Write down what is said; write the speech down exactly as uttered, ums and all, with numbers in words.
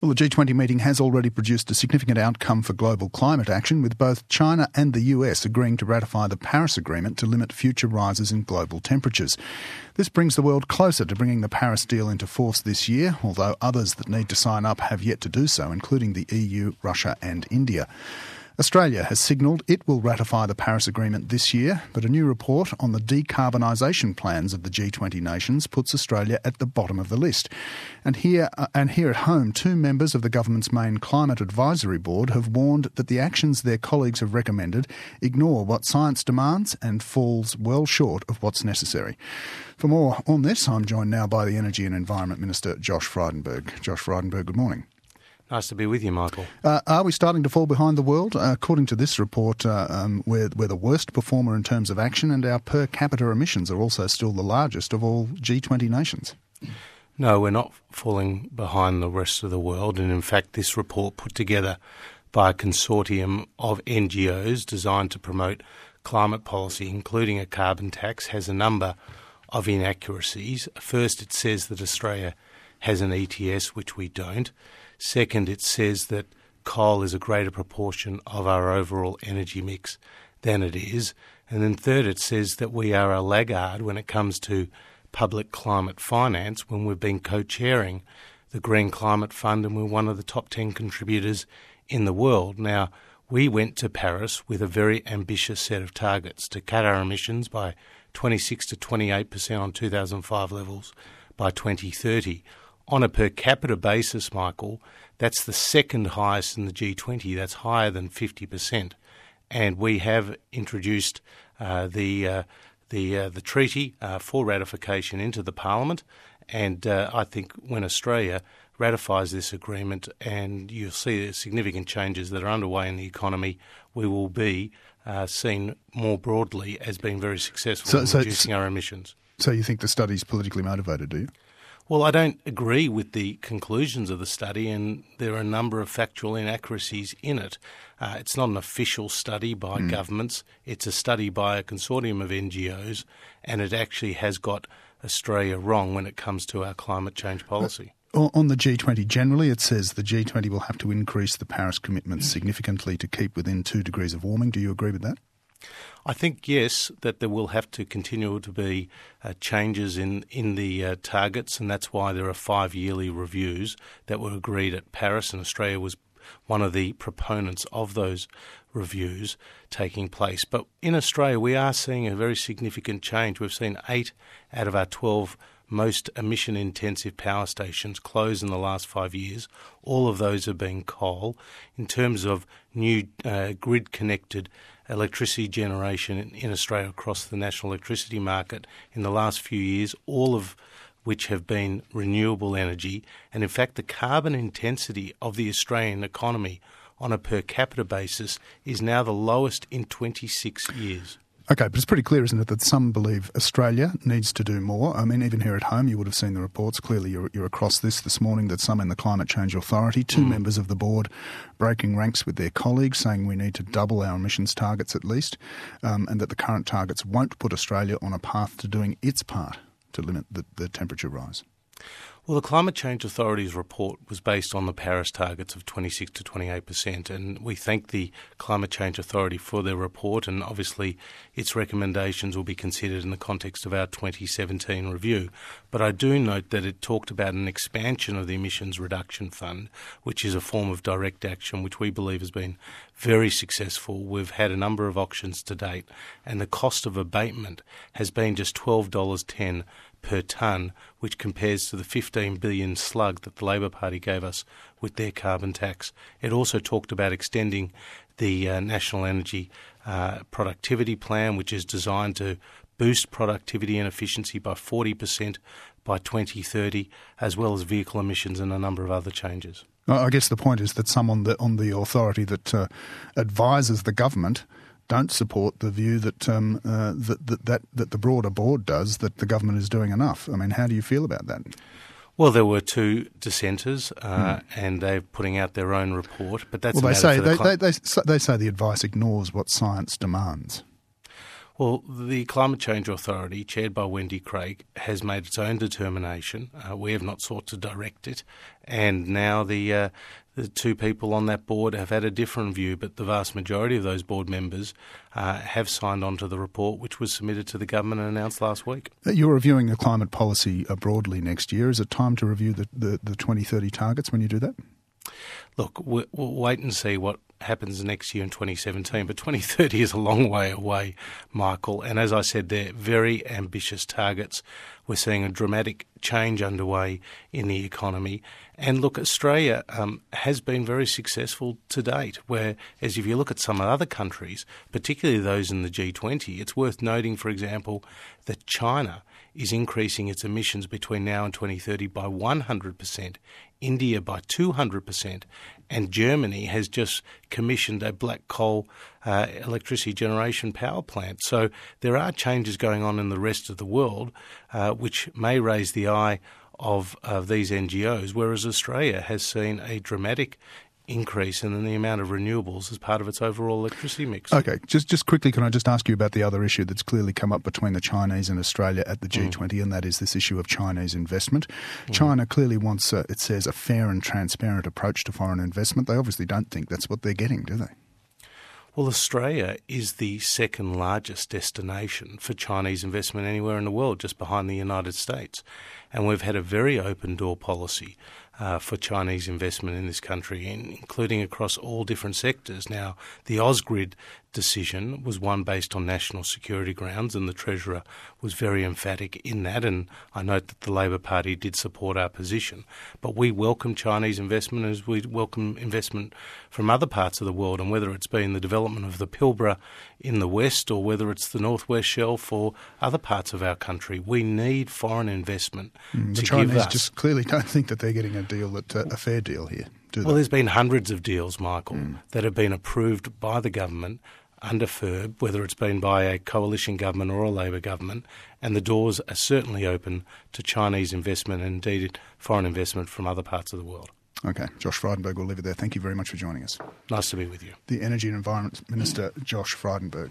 Well, the G twenty meeting has already produced a significant outcome for global climate action, with both China and the U S agreeing to ratify the Paris Agreement to limit future rises in global temperatures. This brings the world closer to bringing the Paris deal into force this year, although others that need to sign up have yet to do so, including the E U, Russia and India. Australia has signalled it will ratify the Paris Agreement this year, but a new report on the decarbonisation plans of the G twenty nations puts Australia at the bottom of the list. And here, uh, and here at home, two members of the government's main Climate Advisory Board have warned that the actions their colleagues have recommended ignore what science demands and falls well short of what's necessary. For more on this, I'm joined now by the Energy and Environment Minister, Josh Frydenberg. Josh Frydenberg, good morning. Nice to be with you, Michael. Uh, are we starting to fall behind the world? Uh, according to this report, uh, um, we're, we're the worst performer in terms of action, and our per capita emissions are also still the largest of all G twenty nations. No, we're not falling behind the rest of the world, and in fact this report put together by a consortium of N G Os designed to promote climate policy, including a carbon tax, has a number of inaccuracies. First, it says that Australia has an E T S, which we don't. Second, it says that coal is a greater proportion of our overall energy mix than it is. And then third, it says that we are a laggard when it comes to public climate finance, when we've been co-chairing the Green Climate Fund and we're one of the top ten contributors in the world. Now, we went to Paris with a very ambitious set of targets to cut our emissions by twenty-six to twenty-eight percent on two thousand five levels by twenty thirty. On a per capita basis, Michael, that's the second highest in the G twenty. That's higher than fifty percent. And we have introduced uh, the uh, the uh, the treaty uh, for ratification into the Parliament. And uh, I think when Australia ratifies this agreement and you'll see the significant changes that are underway in the economy, we will be uh, seen more broadly as being very successful so, in so reducing our emissions. So you think the study's politically motivated, do you? Well, I don't agree with the conclusions of the study, and there are a number of factual inaccuracies in it. Uh, it's not an official study by mm. governments. It's a study by a consortium of N G Os, and it actually has got Australia wrong when it comes to our climate change policy. Uh, on the G twenty generally, it says the G twenty will have to increase the Paris commitments significantly to keep within two degrees of warming. Do you agree with that? I think, yes, that there will have to continue to be uh, changes in, in the uh, targets, and that's why there are five yearly reviews that were agreed at Paris, and Australia was one of the proponents of those reviews taking place. But in Australia, we are seeing a very significant change. We've seen eight out of our twelve most emission-intensive power stations close in the last five years. All of those have been coal. In terms of new uh, grid-connected electricity generation in, in Australia across the national electricity market in the last few years, all of which have been renewable energy. And in fact, the carbon intensity of the Australian economy on a per capita basis is now the lowest in twenty-six years. Okay, but it's pretty clear, isn't it, that some believe Australia needs to do more. I mean, even here at home, you would have seen the reports. Clearly, you're, you're across this this morning, that some in the Climate Change Authority, two mm. members of the board breaking ranks with their colleagues, saying we need to double our emissions targets at least, um, and that the current targets won't put Australia on a path to doing its part to limit the, the temperature rise. Well, the Climate Change Authority's report was based on the Paris targets of twenty-six to twenty-eight percent, and we thank the Climate Change Authority for their report, and obviously its recommendations will be considered in the context of our twenty seventeen review. But I do note that it talked about an expansion of the Emissions Reduction Fund, which is a form of direct action which we believe has been very successful. We've had a number of auctions to date, and the cost of abatement has been just twelve dollars ten per tonne, which compares to the fifteen billion slug that the Labor Party gave us with their carbon tax. It also talked about extending the uh, National Energy uh, Productivity Plan, which is designed to boost productivity and efficiency by forty percent by twenty thirty, as well as vehicle emissions and a number of other changes. I guess the point is that some on the, on the authority that uh, advises the government don't support the view that, um, uh, that, that that that the broader board does, that the government is doing enough. I mean, how do you feel about that? Well, there were two dissenters, uh, mm. and they're putting out their own report. But that's well, they a say for the they, cl- they, they they say the advice ignores what science demands. Well, the Climate Change Authority, chaired by Wendy Craig, has made its own determination. Uh, we have not sought to direct it, and now the uh, the two people on that board have had a different view, but the vast majority of those board members uh, have signed on to the report, which was submitted to the government and announced last week. You're reviewing the climate policy uh, broadly next year. Is it time to review the, the, the twenty thirty targets when you do that? Look, we'll wait and see what happens next year in twenty seventeen, but twenty thirty is a long way away, Michael. And as I said, they're very ambitious targets. We're seeing a dramatic change underway in the economy. And look, Australia um, has been very successful to date, whereas if you look at some other countries, particularly those in the G twenty, it's worth noting, for example, that China is increasing its emissions between now and twenty thirty by one hundred percent, India by two hundred percent, and Germany has just commissioned a black coal uh, electricity generation power plant. So there are changes going on in the rest of the world uh, which may raise the eye of, of these N G Os, whereas Australia has seen a dramatic increase in the amount of renewables as part of its overall electricity mix. Okay, just just quickly, can I just ask you about the other issue that's clearly come up between the Chinese and Australia at the G twenty, mm. and that is this issue of Chinese investment. Mm. China clearly wants, uh, it says, a fair and transparent approach to foreign investment. They obviously don't think that's what they're getting, do they? Well, Australia is the second largest destination for Chinese investment anywhere in the world, just behind the United States. And we've had a very open door policy uh, for Chinese investment in this country, including across all different sectors. Now, the Ausgrid decision was one based on national security grounds, and the Treasurer was very emphatic in that, and I note that the Labor Party did support our position. But we welcome Chinese investment as we welcome investment from other parts of the world, and whether it's been the development of the Pilbara in the west or whether it's the Northwest Shelf or other parts of our country, we need foreign investment mm, to the Chinese give us. just clearly don't think that they're getting a deal, that uh, a fair deal here, do they? Well, there's been hundreds of deals, Michael, mm. that have been approved by the government under F I R B, whether it's been by a coalition government or a Labor government, and the doors are certainly open to Chinese investment and indeed foreign investment from other parts of the world. Okay, Josh Frydenberg will leave it there. Thank you very much for joining us. Nice to be with you. The Energy and Environment Minister, Josh Frydenberg.